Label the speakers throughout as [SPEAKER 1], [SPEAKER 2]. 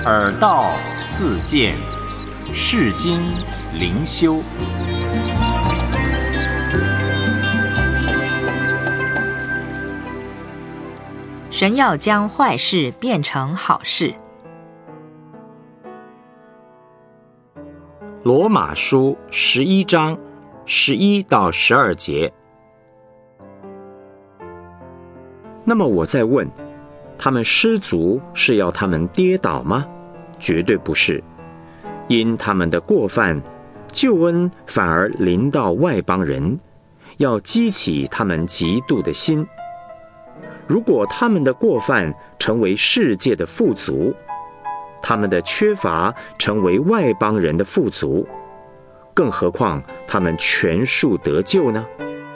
[SPEAKER 1] 耳道自见，世经灵修。
[SPEAKER 2] 神要将坏事变成好事。
[SPEAKER 3] 罗马书11章11到12节。那么我再问，他们失足是要他们跌倒吗？绝对不是。因他们的过犯，救恩反而临到外邦人，要激起他们嫉妒的心。如果他们的过犯成为世界的富足，他们的缺乏成为外邦人的富足，更何况他们全数得救呢？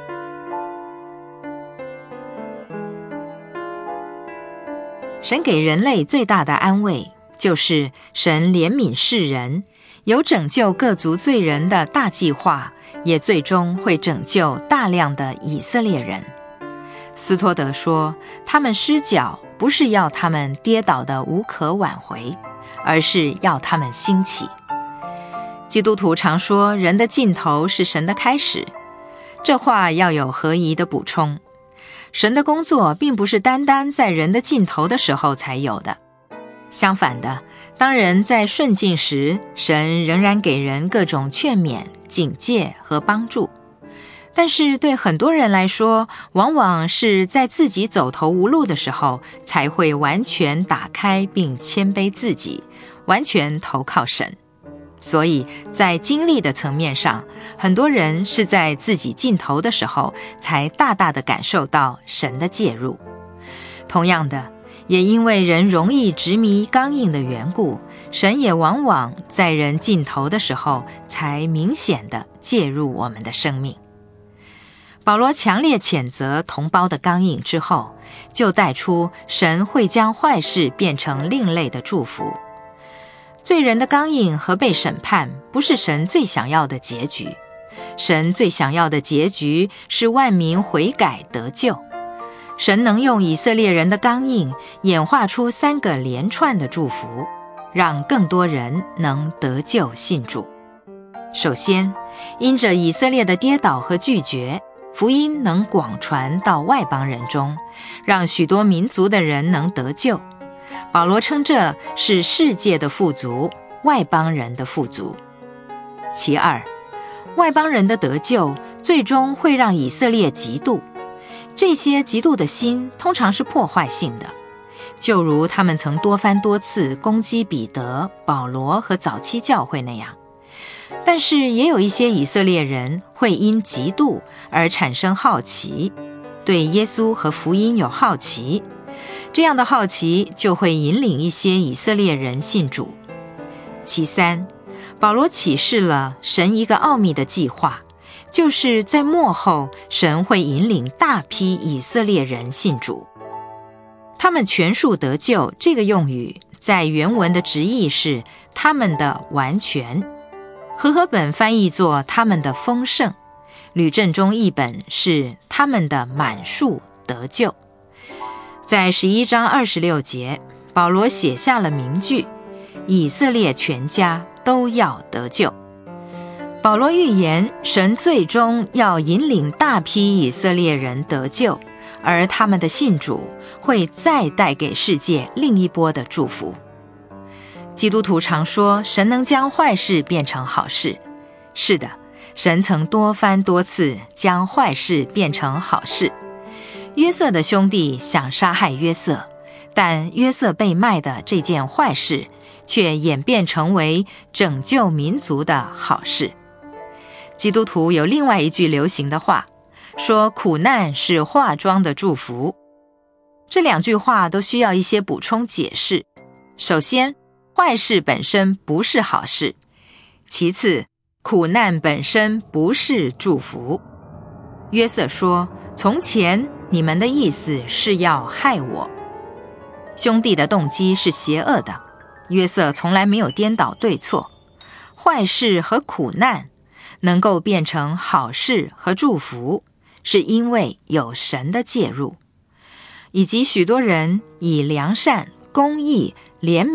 [SPEAKER 2] 神给人类最大的安慰，就是神怜悯世人，有拯救各族罪人的大计划，也最终会拯救大量的以色列人。斯托德说，他们失脚不是要他们跌倒的无可挽回，而是要他们兴起。基督徒常说，人的尽头是神的开始，这话要有合宜的补充。神的工作并不是单单在人的尽头的时候才有的，相反的，当人在顺境时，神仍然给人各种劝勉、警戒和帮助。但是对很多人来说，往往是在自己走投无路的时候，才会完全打开并谦卑自己，完全投靠神。所以在经历的层面上，很多人是在自己尽头的时候，才大大的感受到神的介入。同样的，也因为人容易执迷刚硬的缘故，神也往往在人尽头的时候，才明显的介入我们的生命。保罗强烈谴责同胞的刚硬之后，就带出神会将坏事变成另类的祝福。罪人的刚硬和被审判不是神最想要的结局，神最想要的结局是万民悔改得救。神能用以色列人的刚硬演化出3个连串的祝福，让更多人能得救信主。首先，因着以色列的跌倒和拒绝，福音能广传到外邦人中，让许多民族的人能得救。保罗称这是世界的富足，外邦人的富足。其二，外邦人的得救最终会让以色列嫉妒，这些嫉妒的心通常是破坏性的，就如他们曾多番多次攻击彼得、保罗和早期教会那样。但是也有一些以色列人会因嫉妒而产生好奇，对耶稣和福音有好奇，这样的好奇就会引领一些以色列人信主。其三，保罗启示了神一个奥秘的计划，就是在末后神会引领大批以色列人信主。他们全数得救这个用语在原文的直译是他们的完全，和合本翻译作他们的丰盛，吕正中译本是他们的满数得救。在11章26节，保罗写下了名句，以色列全家都要得救。保罗预言神最终要引领大批以色列人得救，而他们的信主会再带给世界另一波的祝福。基督徒常说神能将坏事变成好事，是的，神曾多番多次将坏事变成好事。约瑟的兄弟想杀害约瑟，但约瑟被卖的这件坏事却演变成为拯救民族的好事。基督徒有另外一句流行的话，说苦难是化妆的祝福。这2句话都需要一些补充解释。首先，坏事本身不是好事；其次，苦难本身不是祝福。约瑟说，从前你们的意思是要害我。兄弟的动机是邪恶的，约瑟从来没有颠倒对错。坏事和苦难能够变成好事和祝福，是因为有神的介入，以及许多人以良善、公义、怜悯、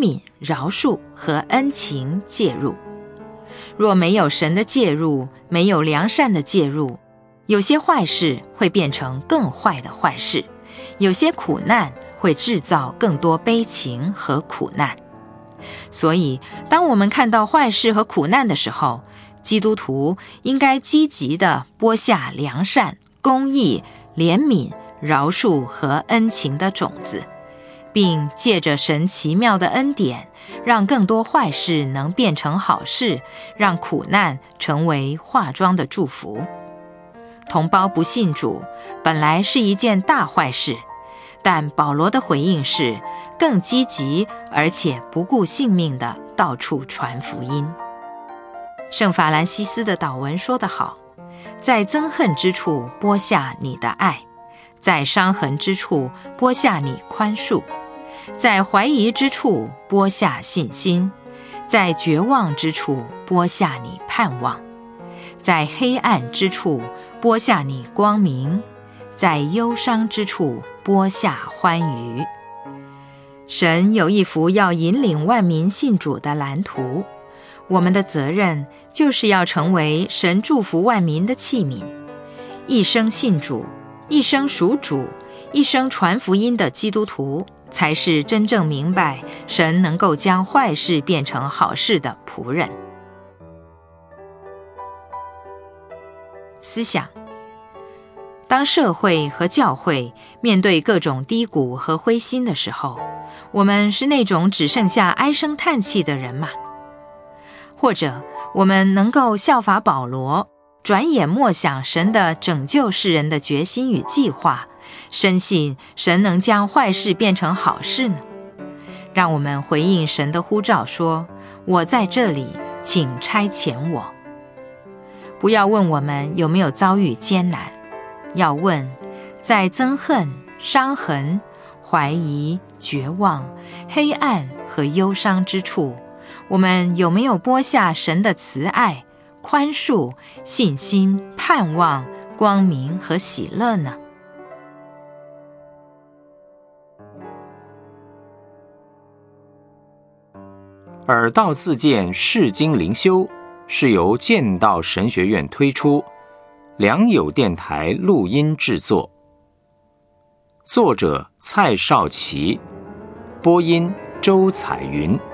[SPEAKER 2] 饶恕和恩情介入。若没有神的介入，没有良善的介入，有些坏事会变成更坏的坏事，有些苦难会制造更多悲情和苦难。所以，当我们看到坏事和苦难的时候，基督徒应该积极地播下良善、公义、怜悯、饶恕和恩情的种子，并借着神奇妙的恩典，让更多坏事能变成好事，让苦难成为化妆的祝福。同胞不信主，本来是一件大坏事，但保罗的回应是更积极而且不顾性命的到处传福音。圣法兰西斯的祷文说得好，在憎恨之处播下你的爱，在伤痕之处播下你宽恕，在怀疑之处播下信心，在绝望之处播下你盼望，在黑暗之处播下你光明，在忧伤之处播下欢愉。神有一幅要引领万民信主的蓝图，我们的责任就是要成为神祝福万民的器皿。一生信主，一生属主，一生传福音的基督徒，才是真正明白神能够将坏事变成好事的仆人。思想：当社会和教会面对各种低谷和灰心的时候，我们是那种只剩下唉声叹气的人吗？或者我们能够效法保罗，转眼默想神的拯救世人的决心与计划，深信神能将坏事变成好事呢？让我们回应神的呼召说：我在这里，请差遣我。不要问我们有没有遭遇艰难，要问在憎恨、伤痕、怀疑、绝望、黑暗和忧伤之处，我们有没有播下神的慈爱、宽恕、信心、盼望、光明和喜乐呢？
[SPEAKER 1] 耳道自荐释经灵修是由剑道神学院推出，良友电台录音制作，作者蔡少祺，播音周彩云。